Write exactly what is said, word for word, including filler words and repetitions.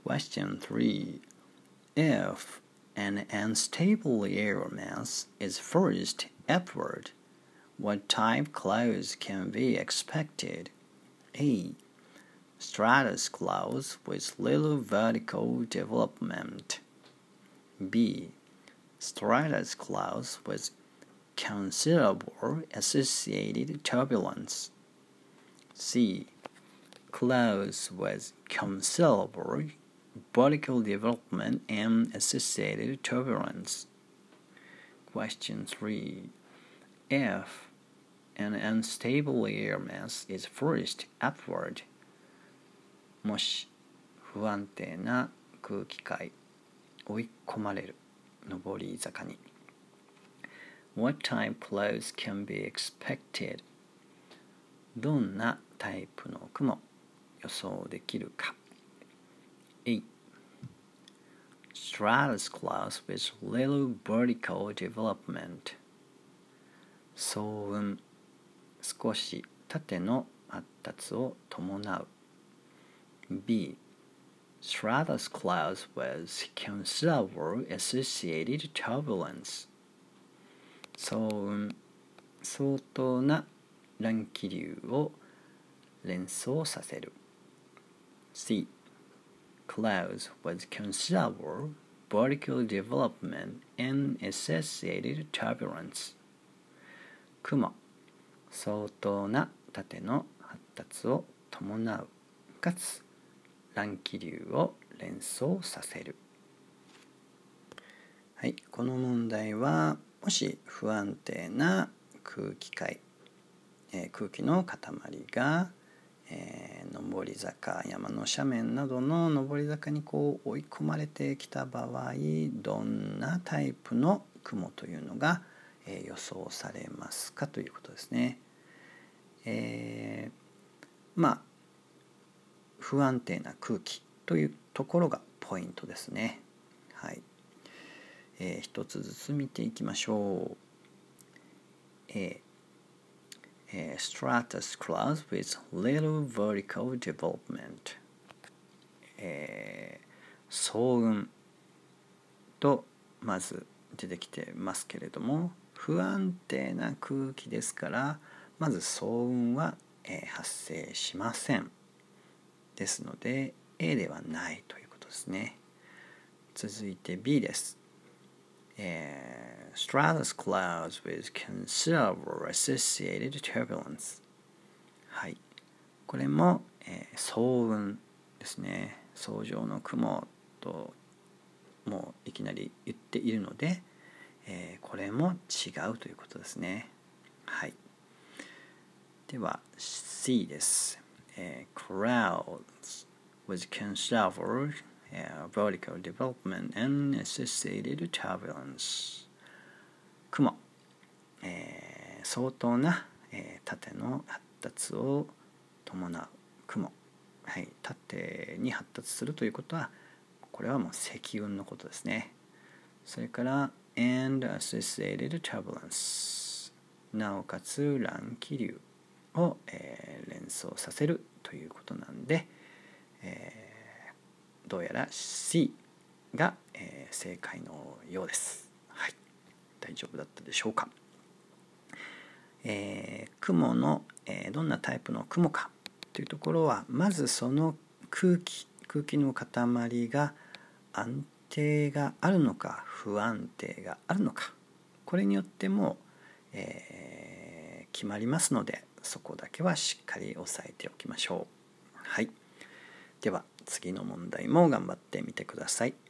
Question three. If an unstable air mass is forced upward, what type clouds can be expected? A. Stratus clouds with little vertical development. B. Stratus clouds with considerable associated turbulence. C. Clouds with considerable vertical development and associated turbulence. Question three. If an unstable air mass is forced upward, もし不安定な空気塊追い込まれる上り坂に What type clouds can be expected? どんなタイプの雲予想できるか A. Stratus clouds with little vertical development. 層雲少し縦の発達を伴う B. Stratus clouds with considerable associated turbulence. 層雲相当な乱気流を連想させる C. Clouds with considerable vertical development and associated turbulence. 雲相当な縦の発達を伴うかつ乱気流を連想させる。はい、この問題はもし不安定な空気塊、えー、空気の塊が、えー、上り坂山の斜面などの上り坂にこう追い込まれてきた場合どんなタイプの雲というのが、えー、予想されますかということですね。えー、まあ不安定な空気というところがポイントですね。はい。えー、一つずつ見ていきましょう。A、えー、Stratus clouds with little vertical development、えー、層雲とまず出てきてますけれども不安定な空気ですからまず層雲は、えー、発生しません。ですので A ではないということですね。続いて B です。えー、Stratus clouds with considerable associated turbulence。はい。これも、えー、層雲ですね。層状の雲ともういきなり言っているので、えー、これも違うということですね。はい。では C です。Uh, clouds with considerable uh, vertical development and associated turbulence. 雲、えー、相当な、えー、縦の発達を伴う雲、はい、縦に発達するということはこれはもう積雲のことですね。それから and associated turbulence なおかつ乱気流を、えー、連想させるということなんで、えー、どうやら C が、えー、正解のようです。はい、大丈夫だったでしょうか。えー、雲の、えー、どんなタイプの雲かというところはまずその空気空気の塊が安定があるのか不安定があるのかこれによっても、えー、決まりますのでそこだけはしっかり押さえておきましょう。はい。では次の問題も頑張ってみてください。